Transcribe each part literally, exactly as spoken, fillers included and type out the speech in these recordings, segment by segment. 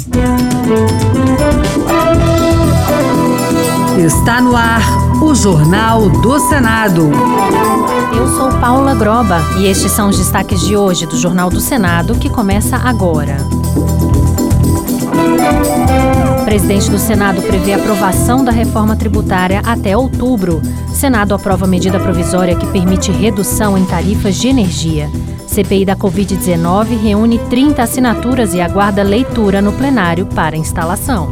Está no ar o Jornal do Senado. Eu sou Paula Groba e estes são os destaques de hoje do Jornal do Senado, que começa agora. O presidente do Senado prevê aprovação da reforma tributária até outubro. Senado aprova medida provisória que permite redução em tarifas de energia. C P I da covid dezenove reúne trinta assinaturas e aguarda leitura no plenário para instalação.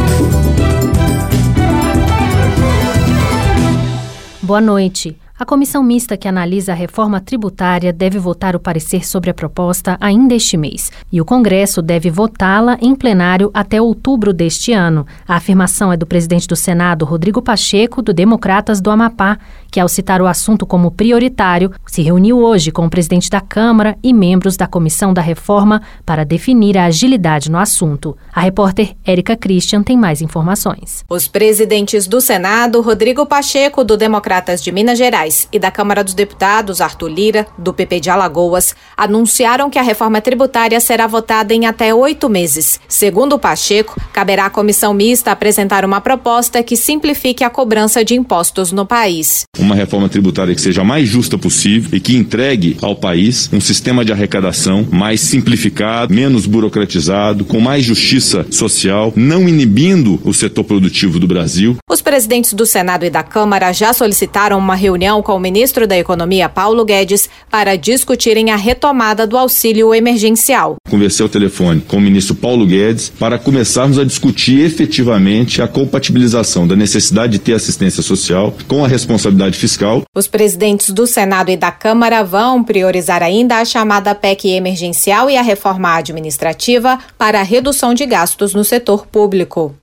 Boa noite. A comissão mista que analisa a reforma tributária deve votar o parecer sobre a proposta ainda este mês, e o Congresso deve votá-la em plenário até outubro deste ano. A afirmação é do presidente do Senado, Rodrigo Pacheco, do Democratas do Amapá, que, ao citar o assunto como prioritário, se reuniu hoje com o presidente da Câmara e membros da Comissão da Reforma para definir a agilidade no assunto. A repórter Érica Christian tem mais informações. Os presidentes do Senado, Rodrigo Pacheco, do Democratas de Minas Gerais, e da Câmara dos Deputados, Arthur Lira, do P P de Alagoas, anunciaram que a reforma tributária será votada em até oito meses. Segundo Pacheco, caberá à comissão mista apresentar uma proposta que simplifique a cobrança de impostos no país. Uma reforma tributária que seja a mais justa possível e que entregue ao país um sistema de arrecadação mais simplificado, menos burocratizado, com mais justiça social, não inibindo o setor produtivo do Brasil. Os presidentes do Senado e da Câmara já solicitaram uma reunião com o ministro da Economia, Paulo Guedes, para discutirem a retomada do auxílio emergencial. Conversei ao telefone com o ministro Paulo Guedes para começarmos a discutir efetivamente a compatibilização da necessidade de ter assistência social com a responsabilidade fiscal. Os presidentes do Senado e da Câmara vão priorizar ainda a chamada P E C emergencial e a reforma administrativa para a redução de gastos no setor público.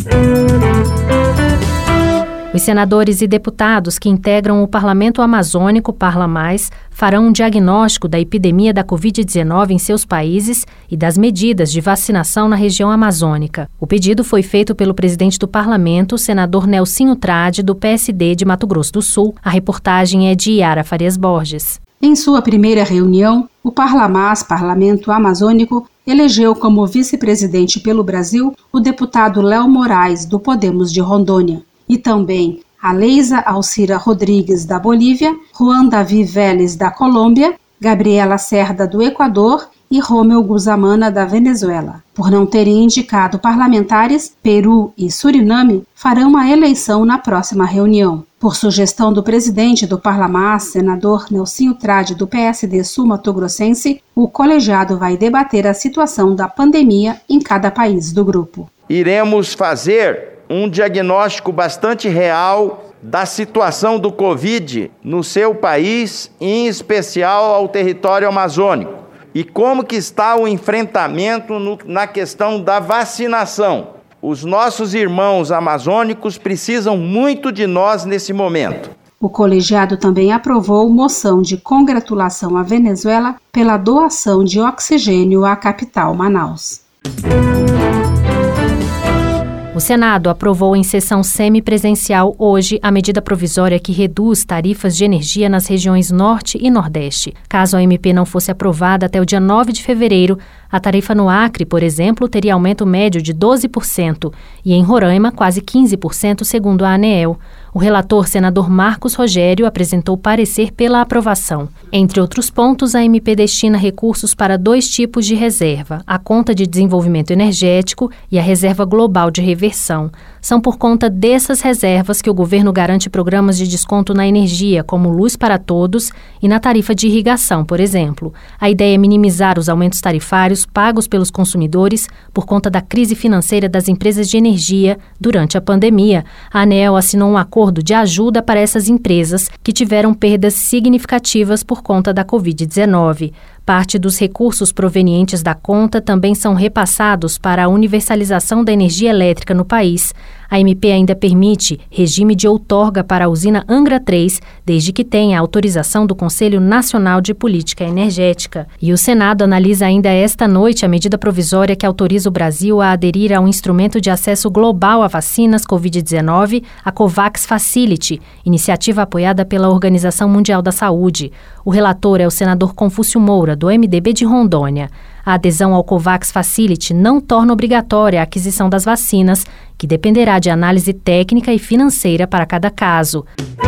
Os senadores e deputados que integram o Parlamento Amazônico, Parla Mais, farão um diagnóstico da epidemia da covid dezenove em seus países e das medidas de vacinação na região amazônica. O pedido foi feito pelo presidente do Parlamento, senador Nelsinho Trade, do P S D de Mato Grosso do Sul. A reportagem é de Yara Farias Borges. Em sua primeira reunião, o Parlamás, Parlamento Amazônico, elegeu como vice-presidente pelo Brasil o deputado Léo Moraes, do Podemos de Rondônia. E também a Leisa Alcira Rodrigues, da Bolívia, Juan Davi Vélez, da Colômbia, Gabriela Cerda, do Equador e Romeu Guzamana, da Venezuela. Por não terem indicado parlamentares, Peru e Suriname farão a eleição na próxima reunião. Por sugestão do presidente do Parlamás, senador Nelsinho Trade, do P S D sul-mato-grossense, o colegiado vai debater a situação da pandemia em cada país do grupo. Iremos fazer um diagnóstico bastante real da situação do Covid no seu país, em especial ao território amazônico, e como que está o enfrentamento no, na questão da vacinação. Os nossos irmãos amazônicos precisam muito de nós nesse momento. O colegiado também aprovou moção de congratulação à Venezuela pela doação de oxigênio à capital, Manaus. O Senado aprovou em sessão semipresencial hoje a medida provisória que reduz tarifas de energia nas regiões Norte e Nordeste. Caso a M P não fosse aprovada até o dia nove de fevereiro, a tarifa no Acre, por exemplo, teria aumento médio de doze por cento e em Roraima quase quinze por cento, segundo a ANEEL. O relator, senador Marcos Rogério, apresentou parecer pela aprovação. Entre outros pontos, a M P destina recursos para dois tipos de reserva, a conta de desenvolvimento energético e a reserva global de reversão. São por conta dessas reservas que o governo garante programas de desconto na energia, como Luz para Todos, e na tarifa de irrigação, por exemplo. A ideia é minimizar os aumentos tarifários pagos pelos consumidores por conta da crise financeira das empresas de energia durante a pandemia. A ANEEL assinou um acordo de ajuda para essas empresas que tiveram perdas significativas por conta da covid dezenove. Parte dos recursos provenientes da conta também são repassados para a universalização da energia elétrica no país. A M P ainda permite regime de outorga para a usina Angra três, desde que tenha autorização do Conselho Nacional de Política Energética. E o Senado analisa ainda esta noite a medida provisória que autoriza o Brasil a aderir ao instrumento de acesso global a vacinas covid dezenove, a COVAX Facility, iniciativa apoiada pela Organização Mundial da Saúde. O relator é o senador Confúcio Moura, do M D B de Rondônia. A adesão ao COVAX Facility não torna obrigatória a aquisição das vacinas, que dependerá de análise técnica e financeira para cada caso.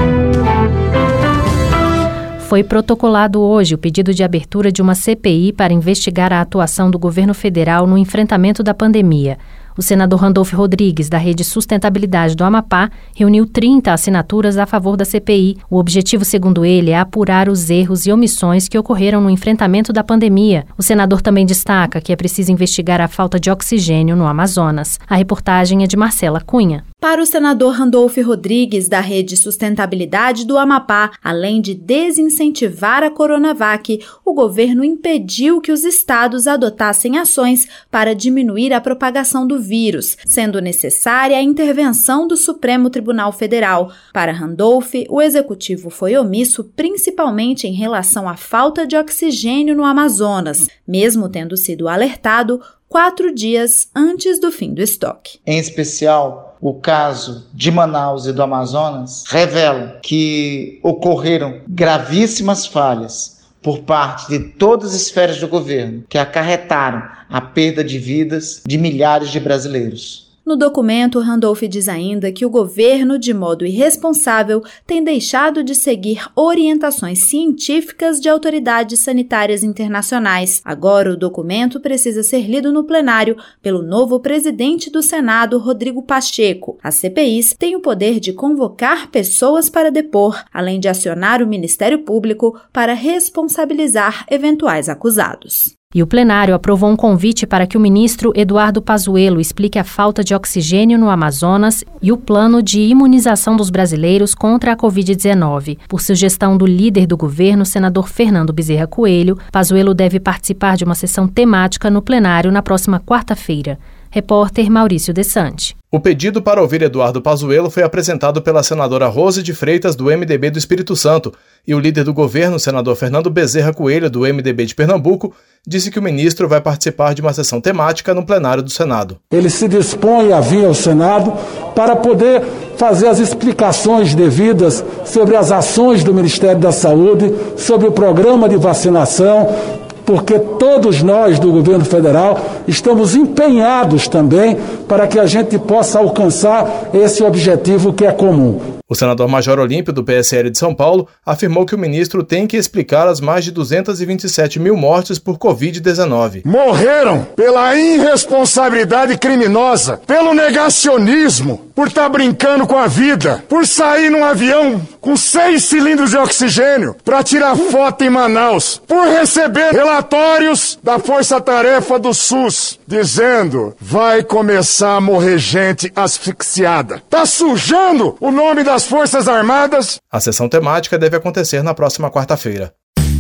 Foi protocolado hoje o pedido de abertura de uma C P I para investigar a atuação do governo federal no enfrentamento da pandemia. O senador Randolfo Rodrigues, da Rede Sustentabilidade do Amapá, reuniu trinta assinaturas a favor da C P I. O objetivo, segundo ele, é apurar os erros e omissões que ocorreram no enfrentamento da pandemia. O senador também destaca que é preciso investigar a falta de oxigênio no Amazonas. A reportagem é de Marcela Cunha. Para o senador Randolfo Rodrigues, da Rede Sustentabilidade do Amapá, além de desincentivar a Coronavac, o governo impediu que os estados adotassem ações para diminuir a propagação do vírus, sendo necessária a intervenção do Supremo Tribunal Federal. Para Randolph, o executivo foi omisso principalmente em relação à falta de oxigênio no Amazonas, mesmo tendo sido alertado quatro dias antes do fim do estoque. Em especial, o caso de Manaus e do Amazonas revelam que ocorreram gravíssimas falhas por parte de todas as esferas do governo que acarretaram a perda de vidas de milhares de brasileiros. No documento, Randolph diz ainda que o governo, de modo irresponsável, tem deixado de seguir orientações científicas de autoridades sanitárias internacionais. Agora, o documento precisa ser lido no plenário pelo novo presidente do Senado, Rodrigo Pacheco. As C P Is têm o poder de convocar pessoas para depor, além de acionar o Ministério Público para responsabilizar eventuais acusados. E o plenário aprovou um convite para que o ministro Eduardo Pazuello explique a falta de oxigênio no Amazonas e o plano de imunização dos brasileiros contra a covid dezenove. Por sugestão do líder do governo, senador Fernando Bezerra Coelho, Pazuello deve participar de uma sessão temática no plenário na próxima quarta-feira. Repórter Maurício Desante. O pedido para ouvir Eduardo Pazuello foi apresentado pela senadora Rose de Freitas, do M D B do Espírito Santo, e o líder do governo, o senador Fernando Bezerra Coelho, do M D B de Pernambuco, disse que o ministro vai participar de uma sessão temática no plenário do Senado. Ele se dispõe a vir ao Senado para poder fazer as explicações devidas sobre as ações do Ministério da Saúde, sobre o programa de vacinação, porque todos nós do governo federal estamos empenhados também para que a gente possa alcançar esse objetivo que é comum. O senador Major Olímpio, do P S L de São Paulo, afirmou que o ministro tem que explicar as mais de duzentas e vinte e sete mil mortes por covid dezenove. Morreram pela irresponsabilidade criminosa, pelo negacionismo, por estar brincando com a vida, por sair num avião com seis cilindros de oxigênio para tirar foto em Manaus, por receber relatórios da Força Tarefa do SUS dizendo vai começar a morrer gente asfixiada. Tá sujando o nome das Forças Armadas. A sessão temática deve acontecer na próxima quarta-feira.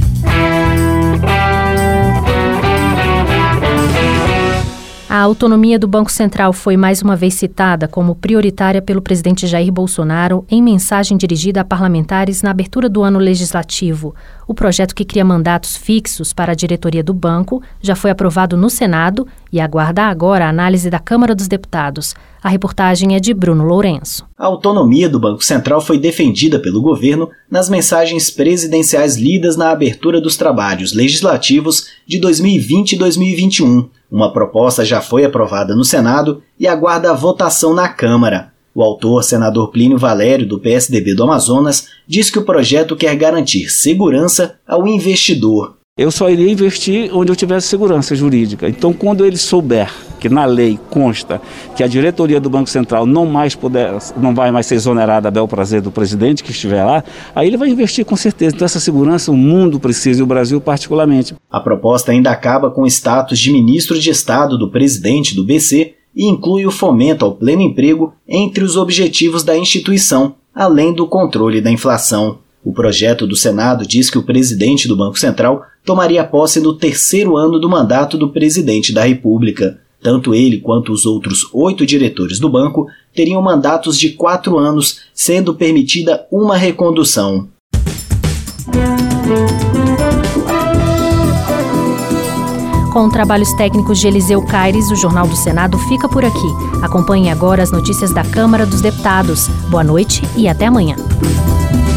A autonomia do Banco Central foi mais uma vez citada como prioritária pelo presidente Jair Bolsonaro em mensagem dirigida a parlamentares na abertura do ano legislativo. O projeto que cria mandatos fixos para a diretoria do banco já foi aprovado no Senado e aguarda agora a análise da Câmara dos Deputados. A reportagem é de Bruno Lourenço. A autonomia do Banco Central foi defendida pelo governo nas mensagens presidenciais lidas na abertura dos trabalhos legislativos de dois mil e vinte e dois mil e vinte e um. Uma proposta já foi aprovada no Senado e aguarda a votação na Câmara. O autor, senador Plínio Valério, do P S D B do Amazonas, diz que o projeto quer garantir segurança ao investidor. Eu só iria investir onde eu tivesse segurança jurídica. Então, quando ele souber que na lei consta que a diretoria do Banco Central não, mais puder, não vai mais ser exonerada a bel prazer do presidente que estiver lá, aí ele vai investir com certeza. Então, essa segurança o mundo precisa e o Brasil particularmente. A proposta ainda acaba com o status de ministro de Estado do presidente do B C e inclui o fomento ao pleno emprego entre os objetivos da instituição, além do controle da inflação. O projeto do Senado diz que o presidente do Banco Central tomaria posse no terceiro ano do mandato do presidente da República. Tanto ele quanto os outros oito diretores do banco teriam mandatos de quatro anos, sendo permitida uma recondução. Com trabalhos técnicos de Eliseu Caires, o Jornal do Senado fica por aqui. Acompanhe agora as notícias da Câmara dos Deputados. Boa noite e até amanhã.